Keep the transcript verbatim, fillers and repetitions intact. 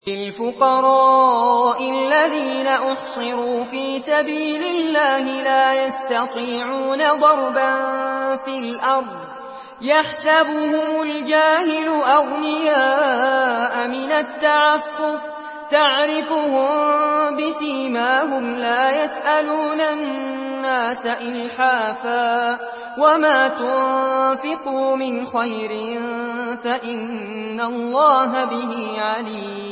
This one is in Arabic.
للفقراء الذين أحصروا في سبيل الله لا يستطيعون ضربا في الأرض يحسبهم الجاهل أغنياء من التعفف تعرفهم بسيماهم لا يسألون الناس إلحافا وما تنفقوا من خير فإن الله به عليم